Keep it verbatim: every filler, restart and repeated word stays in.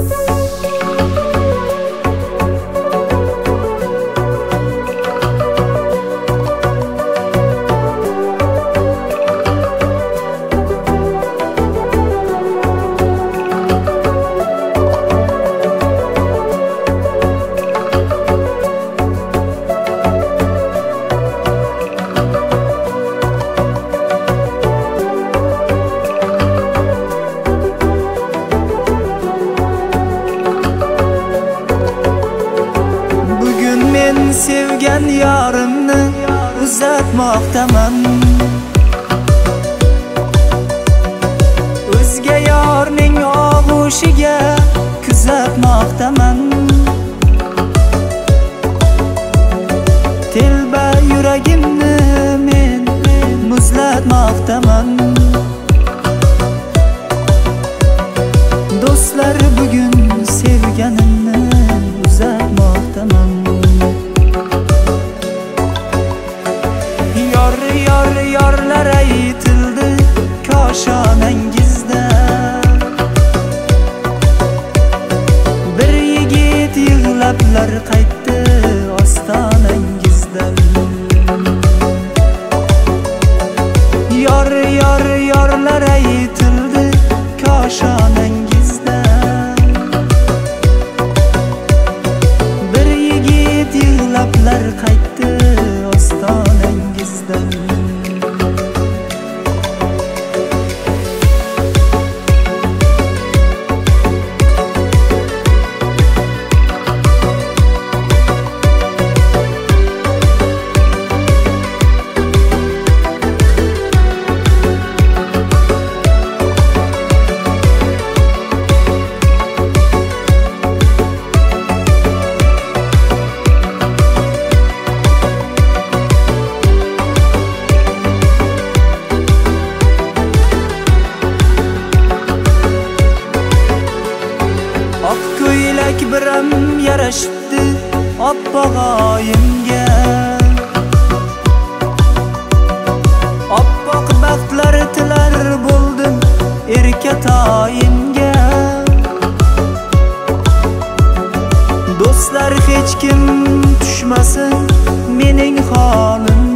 Sevgan yorimni uzatmoqdaman. O'zga yorning og'ushiga kuzatmoqdaman. Telba yuragimni men muzlatmoqdaman. Do'stlar, bugun sevganimni uzatmoqdaman. Yorlar aytildi koshonangizda, bir yigit yig'lablar qaytdi ostonangizdan. Yor yor yorlar aytildi koshonangizda, bir yigit yig'lablar qaytdi ostonangizdan. Biram yarashibdi oppoq oyimga, oppoq baxtlar tilar bo'ldim erkatoyimga. Do'stlar, hech kim tushmasin mening holimga.